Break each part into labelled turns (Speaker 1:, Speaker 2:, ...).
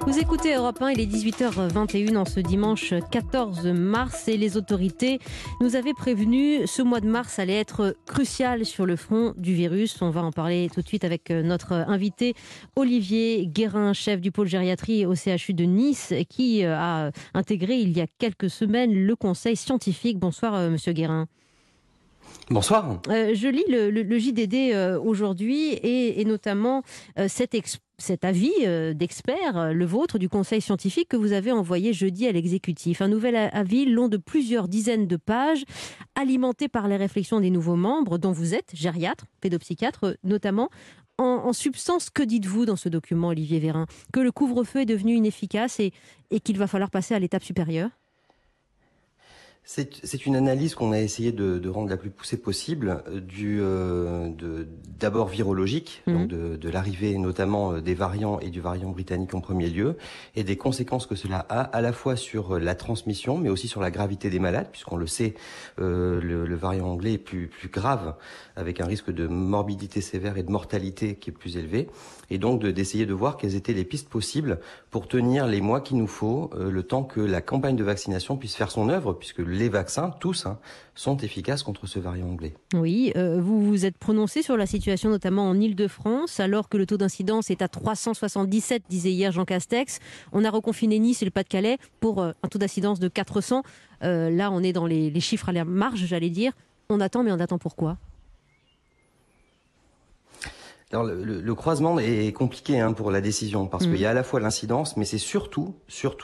Speaker 1: Vous écoutez Europe 1, il est 18h21 en ce dimanche 14 mars et les autorités nous avaient prévenu ce mois de mars allait être crucial sur le front du virus. On va en parler tout de suite avec notre invité Olivier Guérin, chef du pôle gériatrie au CHU de Nice, qui a intégré il y a quelques semaines le conseil scientifique. Bonsoir monsieur Guérin.
Speaker 2: Bonsoir.
Speaker 1: Je lis le JDD aujourd'hui et notamment cet avis d'expert, le vôtre, du conseil scientifique que vous avez envoyé jeudi à l'exécutif. Un nouvel avis long de plusieurs dizaines de pages, alimenté par les réflexions des nouveaux membres, dont vous êtes gériatre, pédopsychiatre notamment. En substance, que dites-vous dans ce document, Olivier Guérin? Que le couvre-feu est devenu inefficace et qu'il va falloir passer à l'étape supérieure?
Speaker 2: C'est une analyse qu'on a essayé de rendre la plus poussée possible, d'abord virologique, donc de l'arrivée notamment des variants et du variant britannique en premier lieu, et des conséquences que cela a à la fois sur la transmission, mais aussi sur la gravité des malades, puisqu'on le sait, le variant anglais est plus grave, avec un risque de morbidité sévère et de mortalité qui est plus élevé, et donc d'essayer de voir quelles étaient les pistes possibles pour tenir les mois qu'il nous faut, le temps que la campagne de vaccination puisse faire son œuvre, puisque les vaccins, tous, sont efficaces contre ce variant anglais.
Speaker 1: Oui, vous vous êtes prononcé sur la situation notamment en Île-de-France, alors que le taux d'incidence est à 377, disait hier Jean Castex. On a reconfiné Nice et le Pas-de-Calais pour un taux d'incidence de 400. Là, on est dans les chiffres à la marge, j'allais dire. On attend, mais on attend pourquoi ?
Speaker 2: Alors le croisement est compliqué pour la décision parce qu'il y a à la fois l'incidence, mais c'est surtout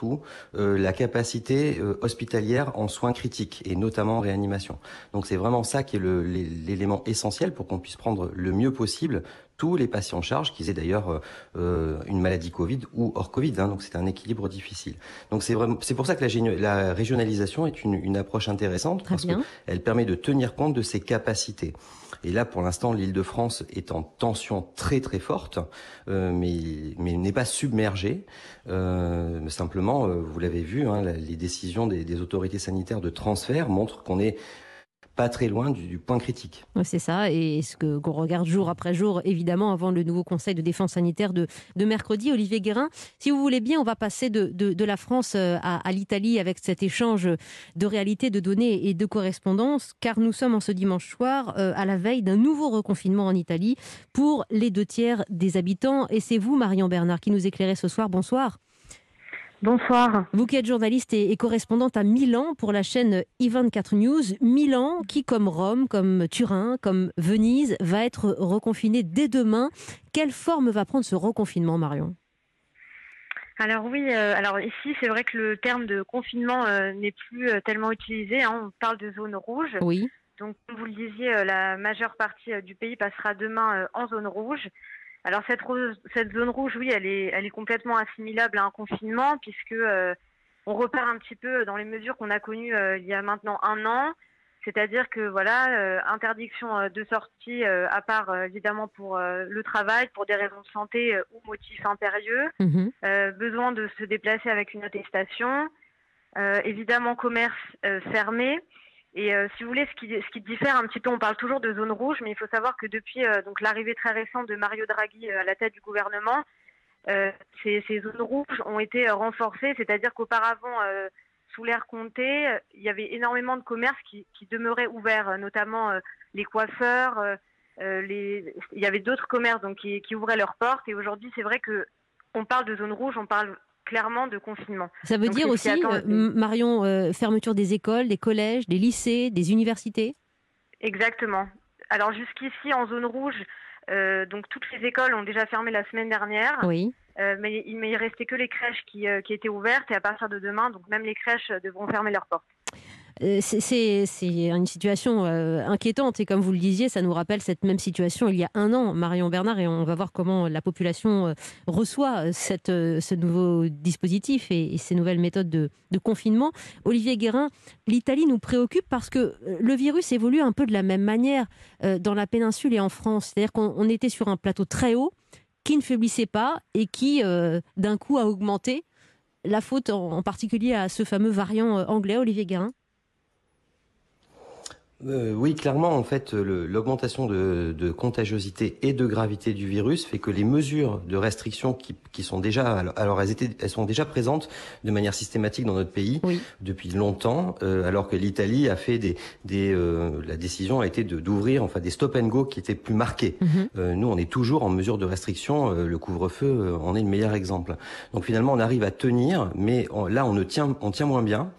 Speaker 2: la capacité hospitalière en soins critiques et notamment en réanimation. Donc c'est vraiment ça qui est l'élément essentiel pour qu'on puisse prendre le mieux possible tous les patients en charge, qu'ils aient d'ailleurs une maladie Covid ou hors Covid. Donc c'est un équilibre difficile. Donc c'est pour ça que la régionalisation est une approche intéressante parce qu'elle permet de tenir compte de ses capacités. Et là, pour l'instant, l'Île-de-France est en tension très très forte, mais n'est pas submergée. Simplement, vous l'avez vu, les décisions des autorités sanitaires de transfert montrent qu'on est pas très loin du point critique.
Speaker 1: C'est ça, et ce qu'on regarde jour après jour, évidemment, avant le nouveau conseil de défense sanitaire de mercredi. Olivier Guérin, si vous voulez bien, on va passer de la France à l'Italie avec cet échange de réalité, de données et de correspondance, car nous sommes en ce dimanche soir à la veille d'un nouveau reconfinement en Italie pour les 2/3 des habitants. Et c'est vous, Marion Bernard, qui nous éclairez ce soir. Bonsoir.
Speaker 3: Bonsoir.
Speaker 1: Vous qui êtes journaliste et correspondante à Milan pour la chaîne i24 News. Milan qui, comme Rome, comme Turin, comme Venise, va être reconfiné dès demain. Quelle forme va prendre ce reconfinement, Marion ?
Speaker 3: Alors oui, alors ici c'est vrai que le terme de confinement n'est plus tellement utilisé. On parle de zone rouge.
Speaker 1: Oui.
Speaker 3: Donc comme vous le disiez, la majeure partie du pays passera demain en zone rouge. Alors cette zone rouge, oui, elle est complètement assimilable à un confinement puisque on repart un petit peu dans les mesures qu'on a connues il y a maintenant un an, c'est-à-dire que interdiction de sortie à part évidemment pour le travail, pour des raisons de santé ou motifs impérieux, besoin de se déplacer avec une attestation, évidemment commerce fermé. Et si vous voulez, ce qui diffère un petit peu, on parle toujours de zone rouge, mais il faut savoir que depuis donc l'arrivée très récente de Mario Draghi à la tête du gouvernement, ces zones rouges ont été renforcées, c'est-à-dire qu'auparavant, sous l'ère Conté, il y avait énormément de commerces qui demeuraient ouverts, notamment les coiffeurs, il y avait d'autres commerces donc, qui ouvraient leurs portes. Et aujourd'hui, c'est vrai qu'on parle de zone rouge, on parle clairement de confinement.
Speaker 1: Ça veut dire aussi, Marion, fermeture des écoles, des collèges, des lycées, des universités ?
Speaker 3: Exactement. Alors jusqu'ici, en zone rouge, donc toutes les écoles ont déjà fermé la semaine dernière.
Speaker 1: Oui.
Speaker 3: Mais il restait que les crèches qui étaient ouvertes, et à partir de demain, donc même les crèches devront fermer leurs portes.
Speaker 1: C'est une situation inquiétante et comme vous le disiez, ça nous rappelle cette même situation il y a un an, Marion Bernard, et on va voir comment la population reçoit ce nouveau dispositif et ces nouvelles méthodes de confinement. Olivier Guérin, l'Italie nous préoccupe parce que le virus évolue un peu de la même manière dans la péninsule et en France. C'est-à-dire qu'on était sur un plateau très haut qui ne faiblissait pas et qui d'un coup a augmenté. La faute en particulier à ce fameux variant anglais, Olivier Guérin.
Speaker 2: Oui, clairement, en fait, l'augmentation de contagiosité et de gravité du virus fait que les mesures de restriction qui sont déjà, alors elles sont déjà présentes de manière systématique dans notre pays
Speaker 1: Oui.
Speaker 2: depuis longtemps, alors que l'Italie a fait la décision a été d'ouvrir, enfin, des stop and go qui étaient plus marqués. Nous, on est toujours en mesure de restriction. Le couvre-feu en est le meilleur exemple. Donc finalement, on arrive à tenir, mais là, on tient moins bien.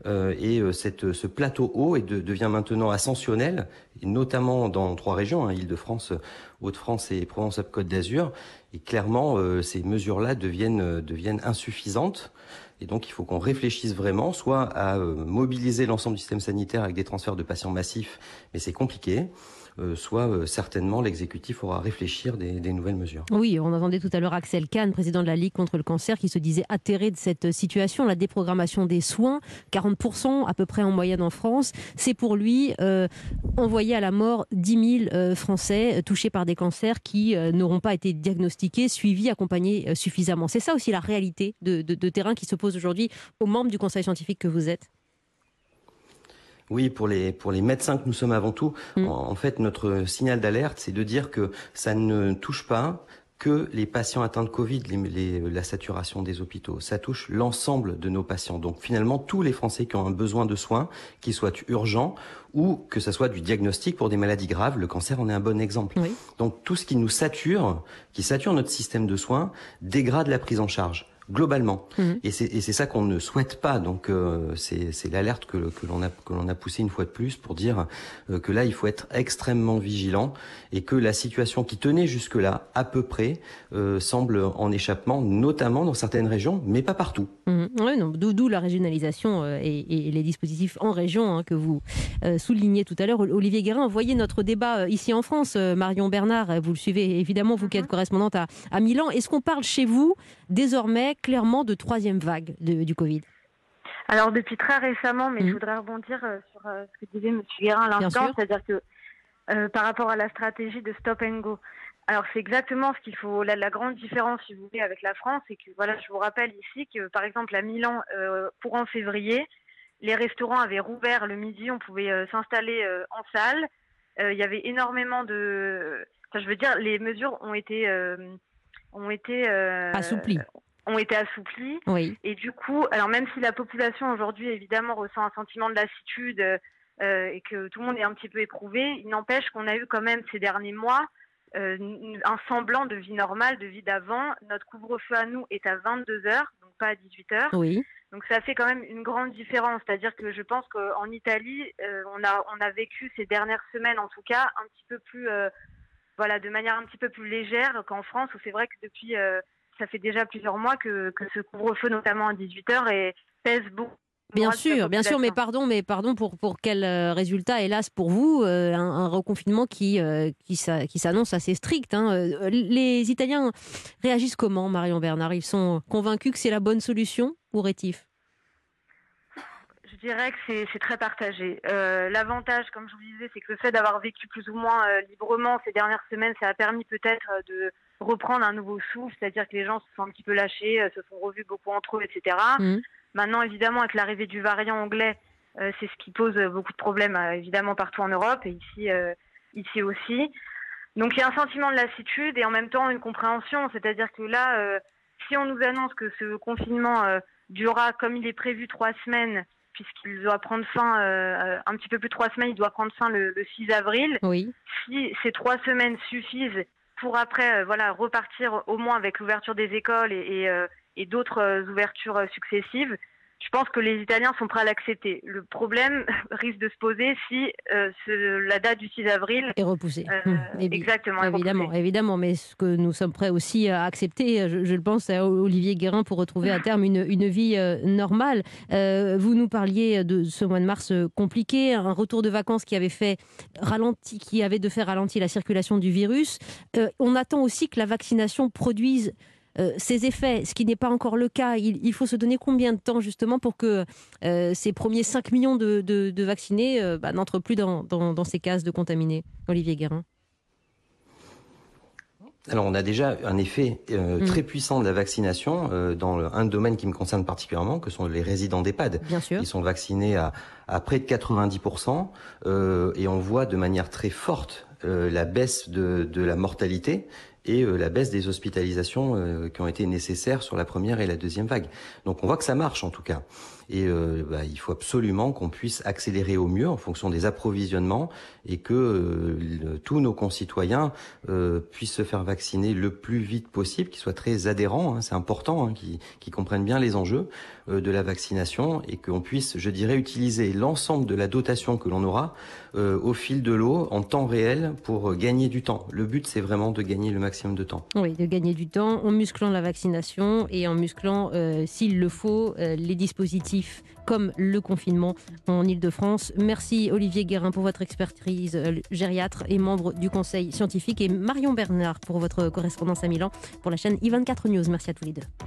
Speaker 2: Ce plateau haut devient maintenant ascensionnel, et notamment dans 3 régions, Île-de-France, Hauts-de-France et Provence-Alpes-Côte d'Azur. Et clairement, ces mesures-là deviennent insuffisantes. Et donc, il faut qu'on réfléchisse vraiment, soit à mobiliser l'ensemble du système sanitaire avec des transferts de patients massifs, mais c'est compliqué. Soit certainement l'exécutif aura à réfléchir des nouvelles mesures.
Speaker 1: Oui, on entendait tout à l'heure Axel Kahn, président de la Ligue contre le cancer, qui se disait atterré de cette situation, la déprogrammation des soins, 40% à peu près en moyenne en France. C'est pour lui envoyer à la mort 10 000 Français touchés par des cancers qui n'auront pas été diagnostiqués, suivis, accompagnés suffisamment. C'est ça aussi la réalité de terrain qui se pose aujourd'hui aux membres du conseil scientifique que vous êtes.
Speaker 2: Oui, pour les médecins que nous sommes avant tout, en fait, notre signal d'alerte, c'est de dire que ça ne touche pas que les patients atteints de Covid, la saturation des hôpitaux. Ça touche l'ensemble de nos patients. Donc finalement, tous les Français qui ont un besoin de soins, qu'ils soient urgents ou que ce soit du diagnostic pour des maladies graves, le cancer en est un bon exemple.
Speaker 1: Oui.
Speaker 2: Donc tout ce qui nous sature, qui sature notre système de soins, dégrade la prise en charge. Globalement. Et c'est ça qu'on ne souhaite pas. Donc c'est l'alerte que l'on a poussée une fois de plus pour dire que là il faut être extrêmement vigilant et que la situation qui tenait jusque-là à peu près semble en échappement, notamment dans certaines régions, mais pas partout.
Speaker 1: Oui, d'où la régionalisation et les dispositifs en région que vous soulignez tout à l'heure. Olivier Guérin, voyez notre débat ici en France. Marion Bernard, vous le suivez évidemment, vous qui êtes correspondante à Milan. Est-ce qu'on parle chez vous désormais clairement de 3e vague du Covid?
Speaker 3: Alors depuis très récemment, mais je voudrais rebondir sur ce que disait M. Guérin à l'instant, c'est-à-dire que par rapport à la stratégie de stop and go. Alors c'est exactement ce qu'il faut, la grande différence si vous voulez avec la France, c'est que voilà, je vous rappelle ici que par exemple à Milan, courant février, les restaurants avaient rouvert le midi, on pouvait s'installer en salle. Il y avait énormément de, enfin, je veux dire, les mesures ont été
Speaker 1: assouplies.
Speaker 3: Oui. Et du coup, alors même si la population aujourd'hui évidemment ressent un sentiment de lassitude et que tout le monde est un petit peu éprouvé, il n'empêche qu'on a eu quand même ces derniers mois un semblant de vie normale, de vie d'avant. Notre couvre-feu à nous est à 22h, donc pas à 18h.
Speaker 1: Oui.
Speaker 3: Donc ça fait quand même une grande différence. C'est-à-dire que je pense qu'en Italie, on a vécu ces dernières semaines en tout cas un petit peu plus, de manière un petit peu plus légère qu'en France, où c'est vrai que depuis, ça fait déjà plusieurs mois que ce couvre-feu, notamment à 18h, pèse beaucoup.
Speaker 1: Bien sûr, mais pardon pour quel résultat, hélas pour vous, un reconfinement qui s'annonce assez strict. Les Italiens réagissent comment, Marion Bernard? Ils sont convaincus que c'est la bonne solution ou rétifs?
Speaker 3: Je dirais que c'est très partagé. L'avantage, comme je vous le disais, c'est que le fait d'avoir vécu plus ou moins librement ces dernières semaines, ça a permis peut-être de reprendre un nouveau souffle, c'est-à-dire que les gens se sont un petit peu lâchés, se sont revus beaucoup entre eux, etc. Maintenant, évidemment, avec l'arrivée du variant anglais, c'est ce qui pose beaucoup de problèmes, évidemment, partout en Europe et ici aussi. Donc, il y a un sentiment de lassitude et en même temps une compréhension. C'est-à-dire que là, si on nous annonce que ce confinement durera comme il est prévu 3 semaines, puisqu'il doit prendre fin, un petit peu plus de 3 semaines, il doit prendre fin le 6 avril.
Speaker 1: Oui.
Speaker 3: Si ces 3 semaines suffisent pour après repartir au moins avec l'ouverture des écoles et d'autres ouvertures successives, je pense que les Italiens sont prêts à l'accepter. Le problème risque de se poser si la date du 6 avril
Speaker 1: est repoussée.
Speaker 3: Exactement.
Speaker 1: Évidemment, mais ce que nous sommes prêts aussi à accepter, je le pense à Olivier Guérin, pour retrouver à terme une vie normale. Vous nous parliez de ce mois de mars compliqué, un retour de vacances qui avait fait ralentir la circulation du virus. On attend aussi que la vaccination produise ses effets, ce qui n'est pas encore le cas. Il faut se donner combien de temps justement pour que ces premiers 5 millions de vaccinés n'entrent plus dans ces cases de contaminés? Olivier Guérin.
Speaker 2: Alors, on a déjà un effet très puissant de la vaccination dans un domaine qui me concerne particulièrement, que sont les résidents d'EHPAD.
Speaker 1: Bien sûr.
Speaker 2: Ils sont vaccinés à près de 90%, et on voit de manière très forte la baisse de la mortalité et la baisse des hospitalisations qui ont été nécessaires sur la première et la deuxième vague. Donc on voit que ça marche en tout cas. Et il faut absolument qu'on puisse accélérer au mieux en fonction des approvisionnements et que tous nos concitoyens puissent se faire vacciner le plus vite possible, qu'ils soient très adhérents, c'est important, qu'ils comprennent bien les enjeux de la vaccination et qu'on puisse, je dirais, utiliser l'ensemble de la dotation que l'on aura au fil de l'eau en temps réel pour gagner du temps. Le but, c'est vraiment de gagner le maximum de temps.
Speaker 1: Oui, de gagner du temps en musclant la vaccination et en musclant, s'il le faut, les dispositifs comme le confinement en Ile-de-France. Merci Olivier Guérin pour votre expertise gériatre et membre du conseil scientifique, et Marion Bernard pour votre correspondance à Milan pour la chaîne I24 News. Merci à tous les deux.